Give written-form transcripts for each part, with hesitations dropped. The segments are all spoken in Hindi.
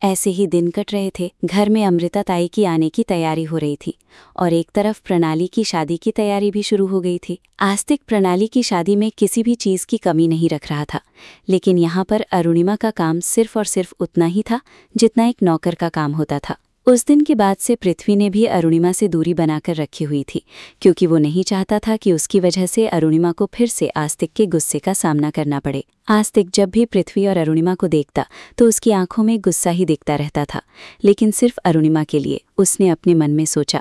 ऐसे ही दिन कट रहे थे। घर में अमृता ताई की आने की तैयारी हो रही थी और एक तरफ प्रणाली की शादी की तैयारी भी शुरू हो गई थी। आस्तिक प्रणाली की शादी में किसी भी चीज़ की कमी नहीं रख रहा था, लेकिन यहाँ पर अरुणिमा का काम सिर्फ और सिर्फ उतना ही था जितना एक नौकर का काम होता था। उस दिन के बाद से पृथ्वी ने भी अरुणिमा से दूरी बनाकर रखी हुई थी, क्योंकि वो नहीं चाहता था कि उसकी वजह से अरुणिमा को फिर से आस्तिक के गुस्से का सामना करना पड़े। आस्तिक जब भी पृथ्वी और अरुणिमा को देखता तो उसकी आंखों में गुस्सा ही दिखता रहता था, लेकिन सिर्फ अरुणिमा के लिए। उसने अपने मन में सोचा,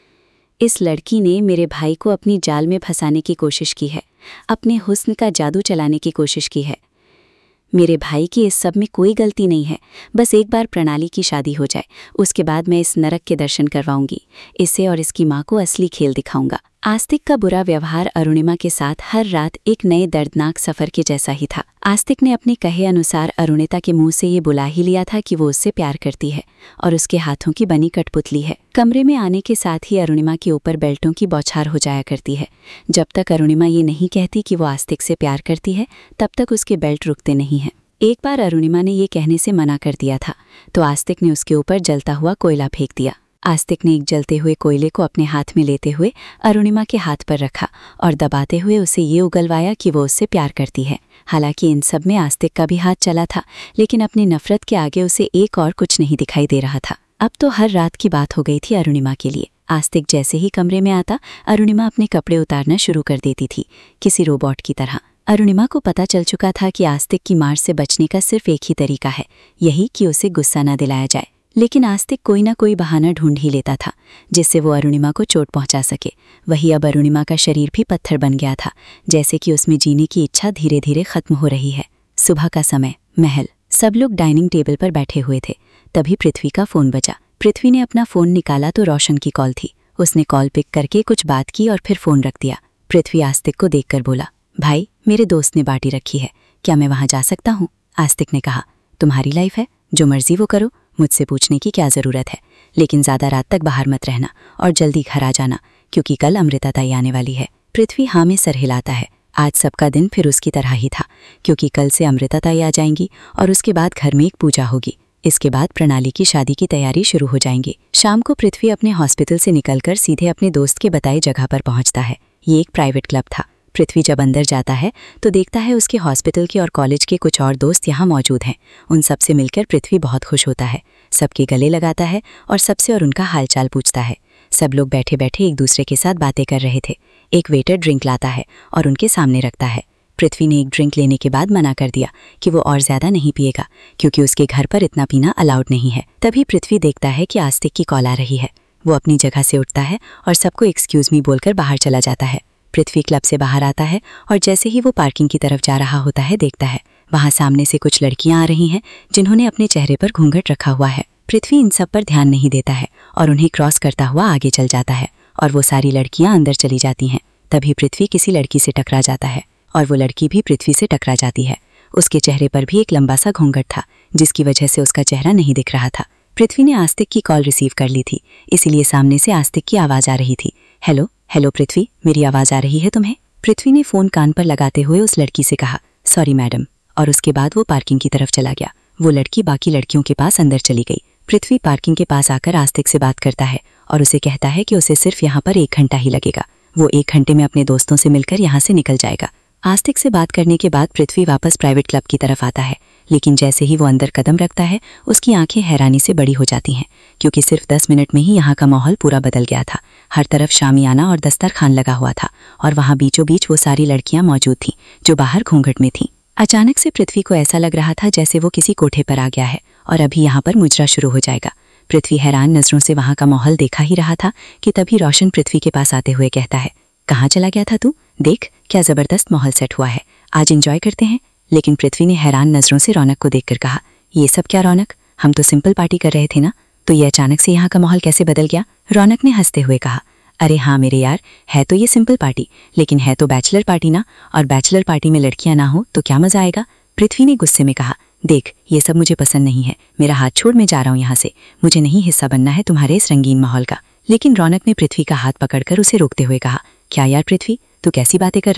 इस लड़की ने मेरे भाई को अपनी जाल में फंसाने की कोशिश की है, अपने हुस्न का जादू चलाने की कोशिश की है। मेरे भाई की इस सब में कोई गलती नहीं है। बस एक बार प्रणाली की शादी हो जाए, उसके बाद मैं इस नरक के दर्शन करवाऊंगी। इसे और इसकी माँ को असली खेल दिखाऊंगा। आस्तिक का बुरा व्यवहार अरुणिमा के साथ हर रात एक नए दर्दनाक सफर के जैसा ही था। आस्तिक ने अपने कहे अनुसार अरुणिता के मुंह से ये बुला ही लिया था कि वो उससे प्यार करती है और उसके हाथों की बनी कठपुतली है। कमरे में आने के साथ ही अरुणिमा के ऊपर बेल्टों की बौछार हो जाया करती है। जब तक अरुणिमा ये नहीं कहती कि वो आस्तिक से प्यार करती है, तब तक उसके बेल्ट रुकते नहीं हैं। एक बार अरुणिमा ने ये कहने से मना कर दिया था तो आस्तिक ने उसके ऊपर जलता हुआ कोयला फेंक दिया। आस्तिक ने एक जलते हुए कोयले को अपने हाथ में लेते हुए अरुणिमा के हाथ पर रखा और दबाते हुए उसे ये उगलवाया कि वो उससे प्यार करती है। हालांकि इन सब में आस्तिक का भी हाथ चला था, लेकिन अपनी नफरत के आगे उसे एक और कुछ नहीं दिखाई दे रहा था। अब तो हर रात की बात हो गई थी अरुणिमा के लिए। आस्तिक जैसे ही कमरे में आता, अरुणिमा अपने कपड़े उतारना शुरू कर देती थी, किसी रोबोट की तरह। अरुणिमा को पता चल चुका था कि आस्तिक की मार से बचने का सिर्फ एक ही तरीका है, यही कि उसे गुस्सा न दिलाया जाए। लेकिन आस्तिक कोई ना कोई बहाना ढूंढ ही लेता था जिससे वो अरुणिमा को चोट पहुंचा सके। वही अब अरुणिमा का शरीर भी पत्थर बन गया था, जैसे कि उसमें जीने की इच्छा धीरे धीरे खत्म हो रही है। सुबह का समय, महल, सब लोग डाइनिंग टेबल पर बैठे हुए थे। तभी पृथ्वी का फोन बजा। पृथ्वी ने अपना फोन निकाला तो रोशन की कॉल थी। उसने कॉल पिक करके कुछ बात की और फिर फोन रख दिया। पृथ्वी आस्तिक को देखकर बोला, भाई, मेरे दोस्त ने पार्टी रखी है, क्या मैं वहां जा सकता हूँ? आस्तिक ने कहा, तुम्हारी लाइफ है, जो मर्जी वो करो, मुझसे पूछने की क्या ज़रूरत है। लेकिन ज़्यादा रात तक बाहर मत रहना और जल्दी घर आ जाना, क्योंकि कल अमृता ताई आने वाली है। पृथ्वी हाँ में सर हिलाता है। आज सबका दिन फिर उसकी तरह ही था, क्योंकि कल से अमृता ताई आ जाएंगी और उसके बाद घर में एक पूजा होगी। इसके बाद प्रणाली की शादी की तैयारी शुरू हो जाएंगी। शाम को पृथ्वी अपने हॉस्पिटल से निकलकर सीधे अपने दोस्त के बताए जगह पर पहुंचता है। ये एक प्राइवेट क्लब था। पृथ्वी जब अंदर जाता है तो देखता है उसके हॉस्पिटल के और कॉलेज के कुछ और दोस्त यहाँ मौजूद हैं। उन सबसे मिलकर पृथ्वी बहुत खुश होता है, सबके गले लगाता है और सबसे और उनका हालचाल पूछता है। सब लोग बैठे बैठे एक दूसरे के साथ बातें कर रहे थे। एक वेटर ड्रिंक लाता है और उनके सामने रखता है। पृथ्वी ने एक ड्रिंक लेने के बाद मना कर दिया कि वो और ज़्यादा नहीं पिएगा, क्योंकि उसके घर पर इतना पीना अलाउड नहीं है। तभी पृथ्वी देखता है कि आस्तिक की कॉल आ रही है। वो अपनी जगह से उठता है और सबको एक्सक्यूज़ मी बोलकर बाहर चला जाता है। पृथ्वी क्लब से बाहर आता है और जैसे ही वो पार्किंग की तरफ जा रहा होता है, देखता है वहाँ सामने से कुछ लड़कियां आ रही हैं जिन्होंने अपने चेहरे पर घूंघट रखा हुआ है। पृथ्वी इन सब पर ध्यान नहीं देता है और उन्हें क्रॉस करता हुआ आगे चल जाता है और वो सारी लड़कियां अंदर चली जाती हैं। तभी पृथ्वी किसी लड़की से टकरा जाता है और वो लड़की भी पृथ्वी से टकरा जाती है। उसके चेहरे पर भी एक लंबा सा घूंघट था, जिसकी वजह से उसका चेहरा नहीं दिख रहा था। पृथ्वी ने आस्तिक की कॉल रिसीव कर ली थी, इसीलिए सामने से आस्तिक की आवाज़ आ रही थी। हेलो हेलो पृथ्वी, मेरी आवाज़ आ रही है तुम्हें? पृथ्वी ने फ़ोन कान पर लगाते हुए उस लड़की से कहा, सॉरी मैडम, और उसके बाद वो पार्किंग की तरफ चला गया। वो लड़की बाकी लड़कियों के पास अंदर चली गई। पृथ्वी पार्किंग के पास आकर आस्तिक से बात करता है और उसे कहता है कि उसे सिर्फ यहाँ पर 1 घंटा ही लगेगा। वो 1 घंटे में अपने दोस्तों से मिलकर यहाँ से निकल जाएगा। आस्तिक से बात करने के बाद पृथ्वी वापस प्राइवेट क्लब की तरफ आता है, लेकिन जैसे ही वो अंदर कदम रखता है, उसकी आंखें हैरानी से बड़ी हो जाती हैं, क्योंकि सिर्फ 10 मिनट में ही यहाँ का माहौल पूरा बदल गया था। हर तरफ शामियाना और दस्तरखान लगा हुआ था और वहाँ बीचों बीच वो सारी लड़कियाँ मौजूद थीं जो बाहर घूंघट में थीं। अचानक से पृथ्वी को ऐसा लग रहा था जैसे वो किसी कोठे पर आ गया है और अभी यहाँ पर मुजरा शुरू हो जाएगा। पृथ्वी हैरान नज़रों से वहाँ का माहौल देखा ही रहा था कि तभी रोशन पृथ्वी के पास आते हुए कहता है, कहाँ चला गया था तू? देख क्या ज़बरदस्त माहौल सेट हुआ है, आज एंजॉय करते हैं। लेकिन पृथ्वी ने हैरान नज़रों से रौनक को देखकर कहा, ये सब क्या रौनक, हम तो सिंपल पार्टी कर रहे थे ना, तो ये अचानक से यहाँ का माहौल कैसे बदल गया? रौनक ने हंसते हुए कहा, अरे हाँ मेरे यार, है तो ये सिंपल पार्टी, लेकिन है तो बैचलर पार्टी ना, और बैचलर पार्टी में लड़कियां ना हो तो क्या मज़ा आएगा? पृथ्वी ने गुस्से में कहा, देख ये सब मुझे पसंद नहीं है, मेरा हाथ छोड़, मैं जा रहा हूँ यहाँ से, मुझे नहीं हिस्सा बनना है तुम्हारे इस रंगीन माहौल का। लेकिन रौनक ने पृथ्वी का हाथ पकड़कर उसे रोकते हुए कहा, क्या यार पृथ्वी, तू कैसी बातें कर रहा है?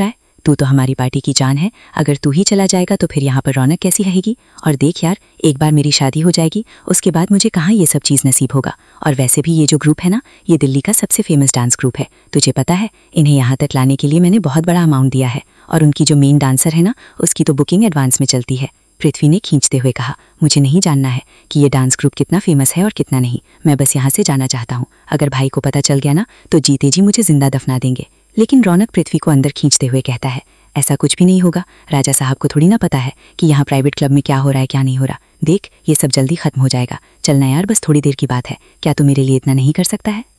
तू तो हमारी पार्टी की जान है, अगर तू ही चला जाएगा तो फिर यहाँ पर रौनक कैसी रहेगी। और देख यार, एक बार मेरी शादी हो जाएगी उसके बाद मुझे कहाँ ये सब चीज़ नसीब होगा। और वैसे भी ये जो ग्रुप है ना, ये दिल्ली का सबसे फेमस डांस ग्रुप है। तुझे पता है, इन्हें यहाँ तक लाने के लिए मैंने बहुत बड़ा अमाउंट दिया है, और उनकी जो मेन डांसर है ना, उसकी तो बुकिंग एडवांस में चलती है। पृथ्वी ने खींचते हुए कहा, मुझे नहीं जानना है कि ये डांस ग्रुप कितना फेमस है और कितना नहीं, मैं बस यहाँ से जाना चाहता हूँ। अगर भाई को पता चल गया ना तो जीते जी मुझे जिंदा दफना देंगे। लेकिन रौनक पृथ्वी को अंदर खींचते हुए कहता है, ऐसा कुछ भी नहीं होगा, राजा साहब को थोड़ी ना पता है कि यहाँ प्राइवेट क्लब में क्या हो रहा है क्या नहीं हो रहा। देख, ये सब जल्दी खत्म हो जाएगा, चलना यार, बस थोड़ी देर की बात है, क्या तू मेरे लिए इतना नहीं कर सकता है।